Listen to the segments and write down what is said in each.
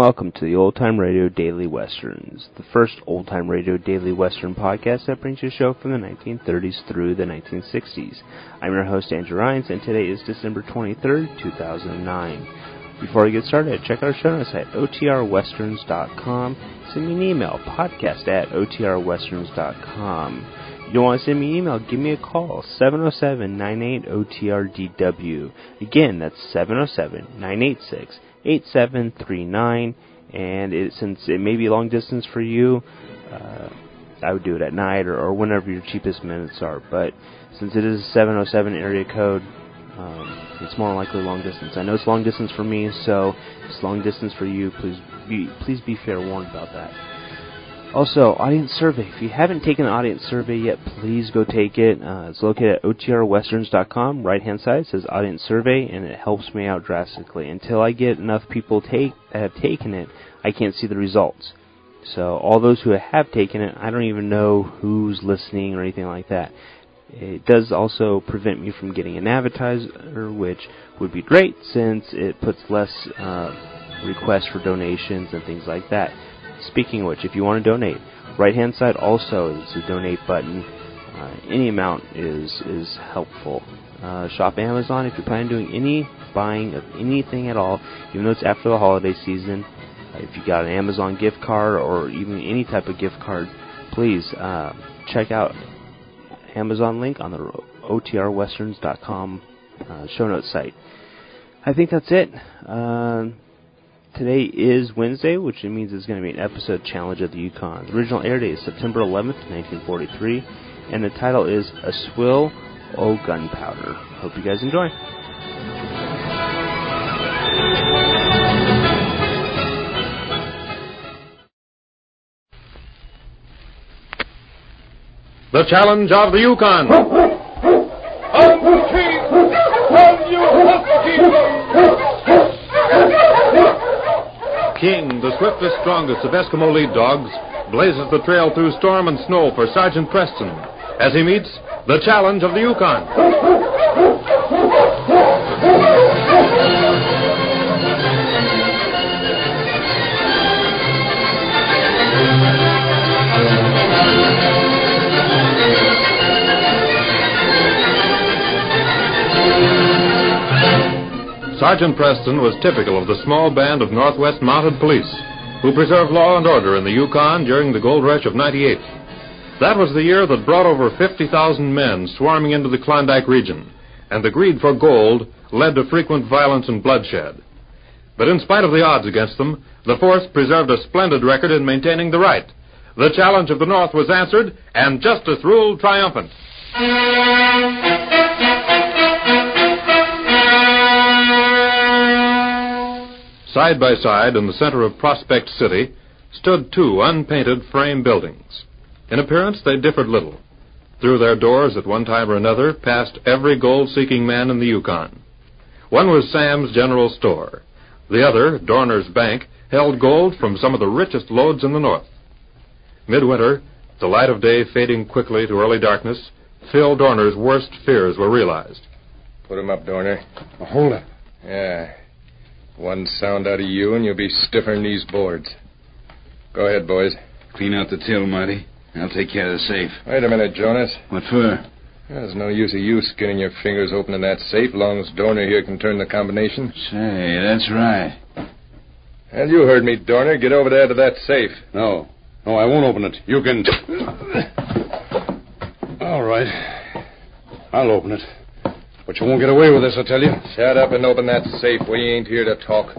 welcome to the Old Time Radio Daily Westerns, the first Old Time Radio Daily Western podcast that brings you a show from the 1930s through the 1960s. I'm your host, Andrew Rhynes, and today is December 23rd, 2009. Before we get started, check out our show notes at otrwesterns.com. Send me an email, podcast@otrwesterns.com. If you don't want to send me an email, give me a call, 707-98-OTRDW. Again, that's 707-986-8739, and since it may be long distance for you, I would do it at night or whenever your cheapest minutes are, but since it is a 707 area code, it's more likely long distance. I know it's long distance for me, so if it's long distance for you, please be fair warned about that. Also, audience survey. If you haven't taken the audience survey yet, please go take it. It's located at otrwesterns.com. Right-hand side says audience survey, and it helps me out drastically. Until I get enough people that have taken it, I can't see the results. So all those who have taken it, I don't even know who's listening or anything like that. It does also prevent me from getting an advertiser, which would be great since it puts less requests for donations and things like that. Speaking of which, if you want to donate, right-hand side also is a donate button. Any amount is helpful. Shop Amazon if you're planning on doing any buying of anything at all, even though it's after the holiday season. If you got an Amazon gift card or even any type of gift card, please check out Amazon link on the otrwesterns.com show notes site. I think that's it. Today is Wednesday, which means it's going to be an episode Challenge of the Yukon. The original air date is September 11th, 1943, and the title is A Swill o' Gunpowder. Hope you guys enjoy. The Challenge of the Yukon. King, the swiftest, strongest of Eskimo lead dogs, blazes the trail through storm and snow for Sergeant Preston as he meets the Challenge of the Yukon. Sergeant Preston was typical of the small band of Northwest Mounted Police who preserved law and order in the Yukon during the gold rush of '98. That was the year that brought over 50,000 men swarming into the Klondike region, and the greed for gold led to frequent violence and bloodshed. But in spite of the odds against them, the force preserved a splendid record in maintaining the right. The challenge of the North was answered, and justice ruled triumphant. Side by side in the center of Prospect City stood two unpainted frame buildings. In appearance, they differed little. Through their doors at one time or another passed every gold-seeking man in the Yukon. One was Sam's General Store. The other, Dorner's Bank, held gold from some of the richest lodes in the North. Midwinter, the light of day fading quickly to early darkness, Phil Dorner's worst fears were realized. Put him up, Dorner. Hold it. Yeah. One sound out of you and you'll be stiffer than these boards. Go ahead, boys. Clean out the till, Marty. I'll take care of the safe. Wait a minute, Jonas. What for? There's no use of you skinning your fingers opening that safe, long as Dorner here can turn the combination. Say, that's right. And you heard me, Dorner. Get over there to that safe. No, I won't open it. You can... All right. I'll open it. But you won't get away with this, I tell you. Shut up and open that safe. We ain't here to talk.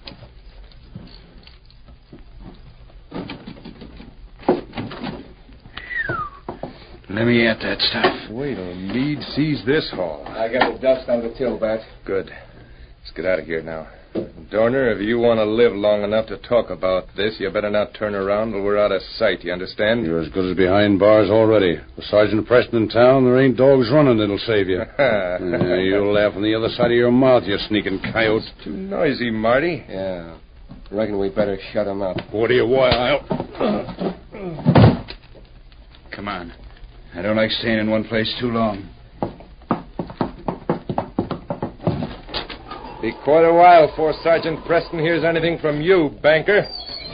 Let me at that stuff. Wait till Meade sees this haul. I got the dust on the till, Bat. Good. Let's get out of here now. Dorner, if you want to live long enough to talk about this, you better not turn around till we're out of sight, you understand? You're as good as behind bars already. With Sergeant Preston in town, there ain't dogs running that'll save you. You'll laugh on the other side of your mouth, you sneaking coyote. It's too noisy, Marty. Yeah. Reckon we better shut him up. What do you want? Come on. I don't like staying in one place too long. Be quite a while before Sergeant Preston hears anything from you, banker.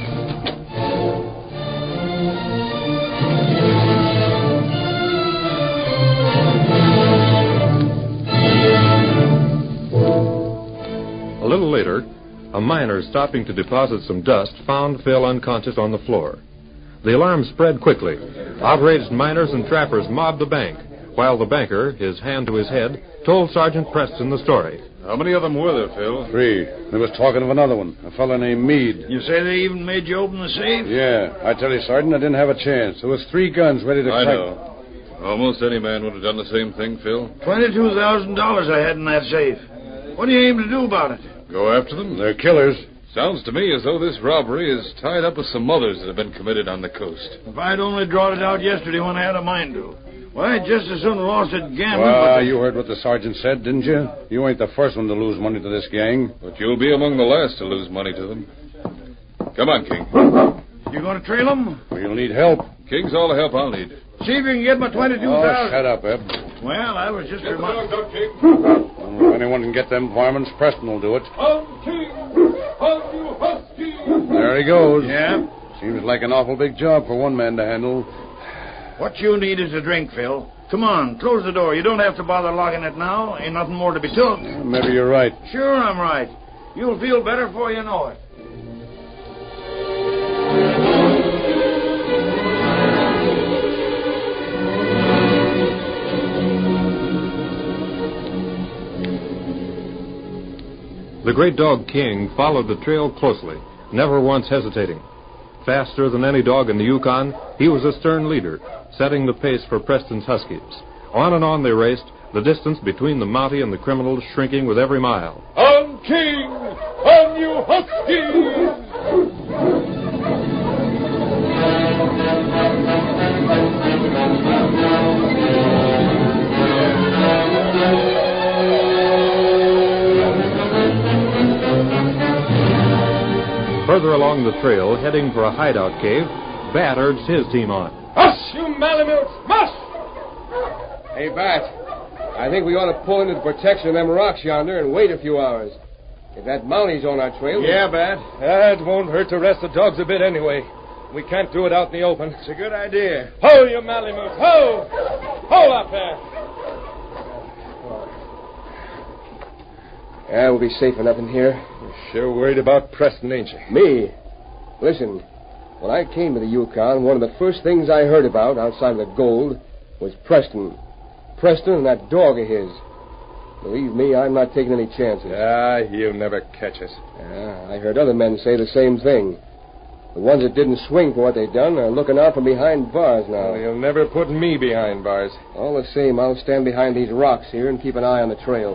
A little later, a miner stopping to deposit some dust found Phil unconscious on the floor. The alarm spread quickly. Outraged miners and trappers mobbed the bank, while the banker, his hand to his head, told Sergeant Preston the story. How many of them were there, Phil? 3. They was talking of another one, a fellow named Meade. You say they even made you open the safe? Yeah, I tell you, Sergeant, I didn't have a chance. There was 3 guns ready to crack. I know. Almost any man would have done the same thing, Phil. $22,000 I had in that safe. What do you aim to do about it? Go after them? They're killers. Sounds to me as though this robbery is tied up with some others that have been committed on the coast. If I'd only drawn it out yesterday when I had a mind to. Well, I'd just as soon lost it gambling. Well, you heard what the sergeant said, didn't you? You ain't the first one to lose money to this gang. But you'll be among the last to lose money to them. Come on, King. You going to trail them? Well, you'll need help. King's all the help I'll need. See if you can get my $22,000. Oh, shut up, Eb. Well, I was just reminding. If anyone can get them varmints, Preston will do it. There he goes. Yeah? Seems like an awful big job for one man to handle. What you need is a drink, Phil. Come on, close the door. You don't have to bother locking it now. Ain't nothing more to be took. Maybe you're right. Sure, I'm right. You'll feel better before you know it. The great dog King followed the trail closely, never once hesitating. Faster than any dog in the Yukon, he was a stern leader, setting the pace for Preston's Huskies. On and on they raced, the distance between the Mountie and the criminals shrinking with every mile. On King! On you Huskies! Further along the trail, heading for a hideout cave, Bat urged his team on. Hush, you malamutes! Mush! Hey, Bat, I think we ought to pull into the protection of them rocks yonder and wait a few hours. If that Mountie's on our trail... Yeah, Bat. It won't hurt to rest the dogs a bit anyway. We can't do it out in the open. It's a good idea. Ho, you malamutes! Ho! Hold up there! Yeah, we'll be safe enough in here. You're sure worried about Preston, ain't you? Me? Listen, when I came to the Yukon, one of the first things I heard about, outside of the gold, was Preston. Preston and that dog of his. Believe me, I'm not taking any chances. He'll never catch us. Yeah, I heard other men say the same thing. The ones that didn't swing for what they'd done are looking out from behind bars now. Well, he'll never put me behind bars. All the same, I'll stand behind these rocks here and keep an eye on the trail.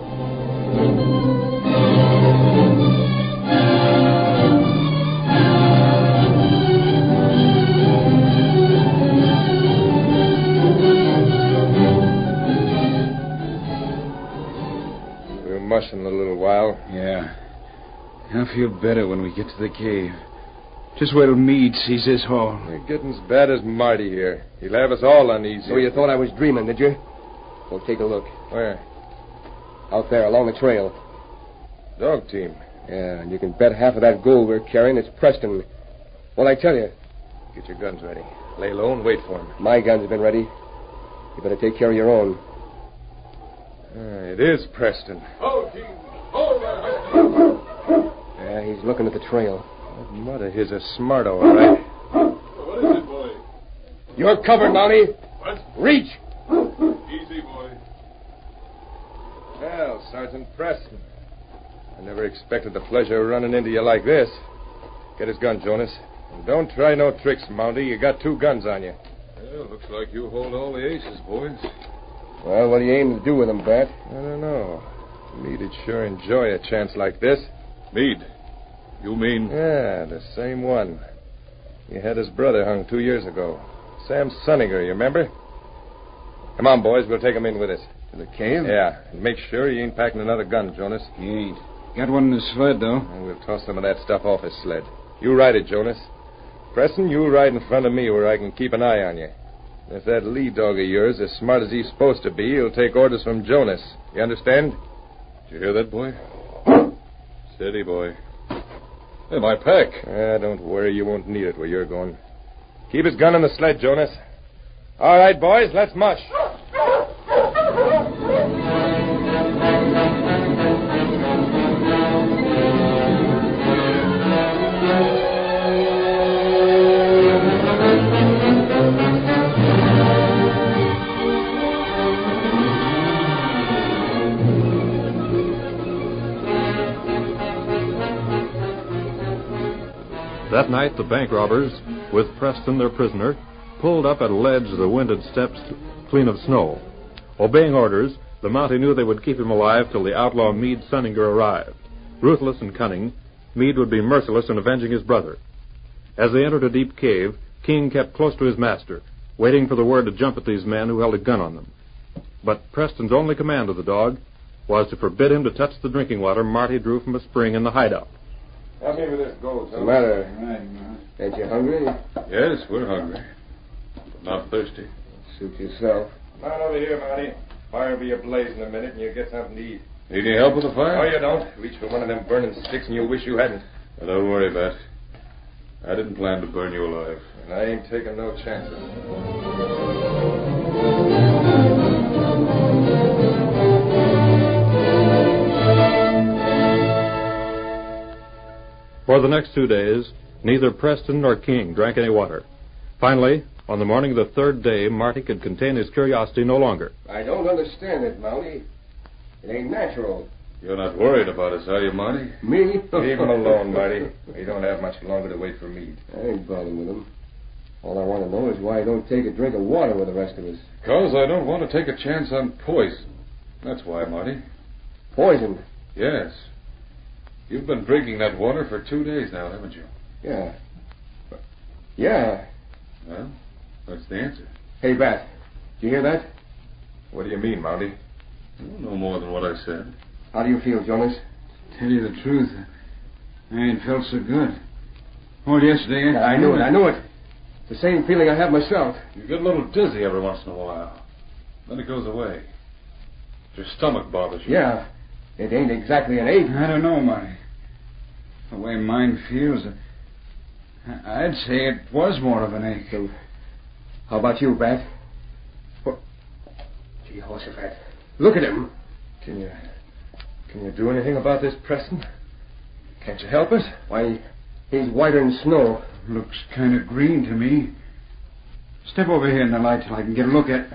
Mush in a little while. Yeah. I'll feel better when we get to the cave. Just wait till Meade sees this haul. You're getting as bad as Marty here. He'll have us all uneasy. So you thought I was dreaming, did you? Well, take a look. Where? Out there, along the trail. Dog team. Yeah, and you can bet half of that gold we're carrying is Preston. Well, I tell you. Get your guns ready. Lay low and wait for him. My guns have been ready. You better take care of your own. It is Preston. Oh, King! Oh, Yeah, he's looking at the trail. That mud of his is smart, all right. what is it, boy? You're covered, Mountie. What? Reach! Easy, boy. Well, Sergeant Preston. I never expected the pleasure of running into you like this. Get his gun, Jonas. And don't try no tricks, Mountie. You got 2 guns on you. Well, looks like you hold all the aces, boys. Well, what do you aim to do with him, Bat? I don't know. Meade'd sure enjoy a chance like this. Meade. You mean... Yeah, the same one. He had his brother hung 2 years ago. Sam Sunniger, you remember? Come on, boys. We'll take him in with us. To the cave? Yeah, and make sure he ain't packing another gun, Jonas. He ain't. Got one in his sled, though. And we'll toss some of that stuff off his sled. You ride it, Jonas. Preston, you ride in front of me where I can keep an eye on you. If that lead dog of yours is smart as he's supposed to be, he'll take orders from Jonas. You understand? Did you hear that, boy? Steady, boy. Hey, my pack. Don't worry, you won't need it where you're going. Keep his gun on the sled, Jonas. All right, boys, let's mush. That night, the bank robbers, with Preston, their prisoner, pulled up at a ledge of the winded steps clean of snow. Obeying orders, the Mountie knew they would keep him alive till the outlaw Meade Sunninger arrived. Ruthless and cunning, Meade would be merciless in avenging his brother. As they entered a deep cave, King kept close to his master, waiting for the word to jump at these men who held a gun on them. But Preston's only command of the dog was to forbid him to touch the drinking water Marty drew from a spring in the hideout. Help me with this gold. What's the matter? Ain't you hungry? Yes, we're hungry. But not thirsty. Suit yourself. Come on over here, Marty. Fire will be ablaze in a minute, and you'll get something to eat. Need any help with the fire? No, you don't. Reach for one of them burning sticks, and you'll wish you hadn't. Well, don't worry, Bat. I didn't plan to burn you alive. And I ain't taking no chances. For the next 2 days, neither Preston nor King drank any water. Finally, on the morning of the third day, Marty could contain his curiosity no longer. I don't understand it, Mountie. It ain't natural. You're not worried about us, are you, Marty? Me? Leave him alone, Marty. We don't have much longer to wait for Meade. I ain't bothering with him. All I want to know is why I don't take a drink of water with the rest of us. Because I don't want to take a chance on poison. That's why, Marty. Poison? Yes. You've been drinking that water for 2 days now, haven't you? Yeah. Yeah. Well, that's the answer. Hey, Bat. Did you hear that? What do you mean, Mountie? No more than what I said. How do you feel, Jonas? Tell you the truth, I ain't felt so good. All yesterday... I knew it. The same feeling I have myself. You get a little dizzy every once in a while. Then it goes away. Your stomach bothers you. Yeah. It ain't exactly an ache. I don't know, Marty. The way mine feels, I'd say it was more of an ache. So, how about you, Bat? What? Gee, Jehoshaphat. Look at him. Can you do anything about this, Preston? Can't you help us? Why, he's whiter than snow. Looks kind of green to me. Step over here in the light till I can get a look at...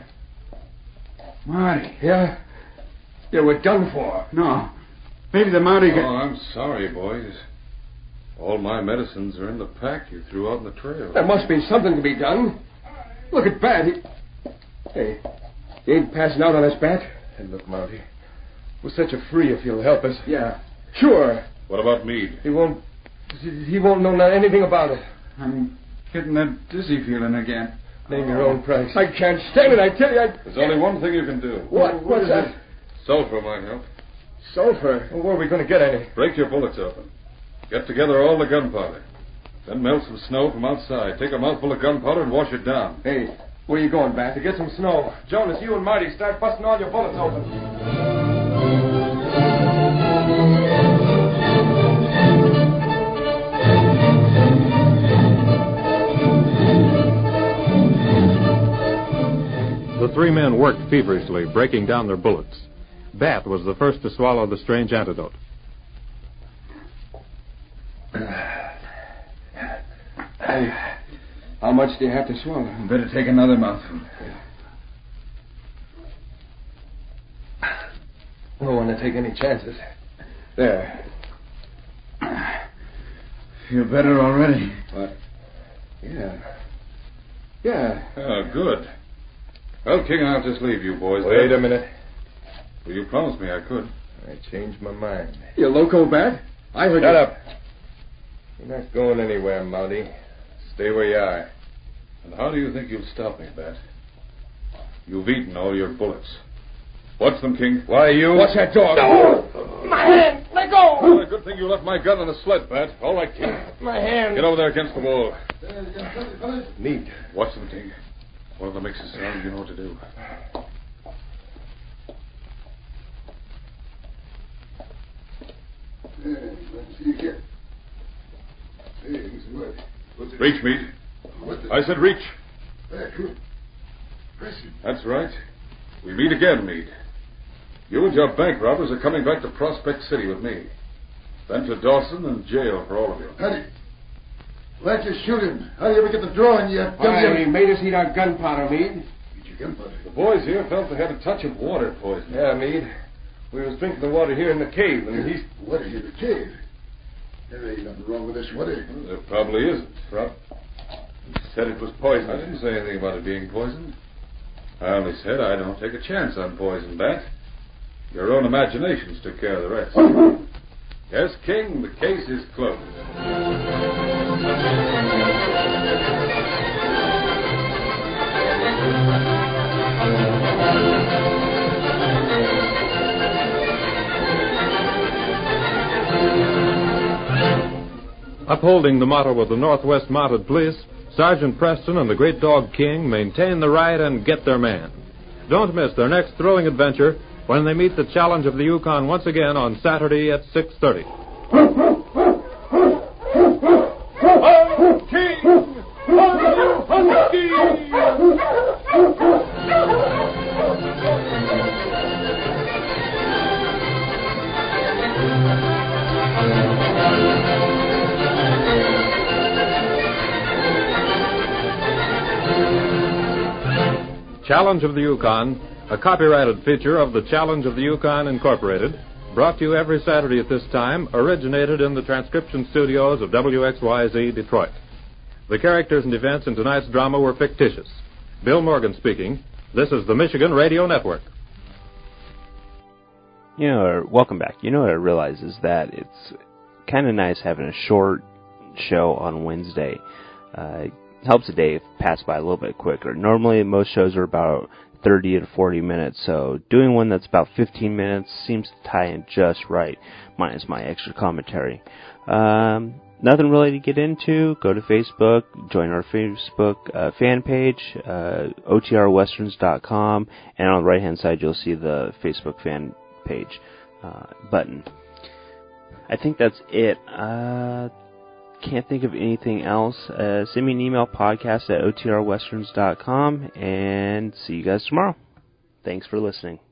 Marty. Yeah? Yeah, we're done for. No. Maybe the Mountie Oh, I'm sorry, boys. All my medicines are in the pack you threw out in the trail. There must be something to be done. Look at Bat. Hey, he ain't passing out on us, Bat. Hey, look, Mountie. We'll set you free if you'll help us. Yeah, sure. What about Meade? He won't know anything about it. I'm getting that dizzy feeling again. Name your own price. I can't stand it, I tell you. There's only one thing you can do. What's that? Sulfur might help. Sulfur. Well, where are we going to get any? Break your bullets open. Get together all the gunpowder. Then melt some snow from outside. Take a mouthful of gunpowder and wash it down. Hey, where are you going, Bat? To get some snow. Jonas, you and Marty start busting all your bullets open. The three men worked feverishly, breaking down their bullets. Bat was the first to swallow the strange antidote. Hey, how much do you have to swallow? Better take another mouthful. I don't want to take any chances. There. Feel better already. What? Yeah. Oh, good. Well, King, I'll just leave you boys. Wait a minute. Well, you promised me I could. I changed my mind. You loco, Bat? I heard Shut you. up. You're not going anywhere, Mountie. Stay where you are. And how do you think you'll stop me, Bat? You've eaten all your bullets. Watch them, King. Why, you... Watch that dog. No! My hand! Let go! Well, good thing you left my gun on the sled, Bat. All right, King. My hand! Get over there against the wall. Neat. Watch them, King. One of them makes a sound, you know what to do. Reach, Meade. I said reach. That's right. We meet again, Meade. You and your bank robbers are coming back to Prospect City with me. Then to Dawson and jail for all of you. Eddie, why'd you shoot him? How do you ever get the draw in you? He made us eat our gunpowder, Meade. Eat your gunpowder? The boys here felt they had a touch of water poison. Yeah, Meade. We was drinking the water here in the cave, and he's... Water here in the cave? There ain't nothing wrong with this water. Well, there probably isn't, Rob. You said it was poison. I didn't say anything about it being poisoned. I only said I don't take a chance on poison, Bat. Your own imaginations took care of the rest. Yes, King, the case is closed. Upholding the motto of the Northwest Mounted Police, Sergeant Preston and the great dog King maintain the right and get their man. Don't miss their next thrilling adventure when they meet the challenge of the Yukon once again on Saturday at 6:30. King! Challenge of the Yukon, a copyrighted feature of the Challenge of the Yukon Incorporated, brought to you every Saturday at this time, originated in the transcription studios of WXYZ Detroit. The characters and events in tonight's drama were fictitious. Bill Morgan speaking. This is the Michigan Radio Network. Welcome back. What I realize is that it's kind of nice having a short show on Wednesday. Helps the day pass by a little bit quicker. Normally, most shows are about 30 to 40 minutes, so doing one that's about 15 minutes seems to tie in just right, minus my extra commentary. Nothing really to get into. Go to Facebook, join our Facebook fan page, otrwesterns.com, and on the right-hand side, you'll see the Facebook fan page button. I think that's it. Can't think of anything else. Send me an email, podcast@otrwesterns.com, and see you guys tomorrow. Thanks for listening.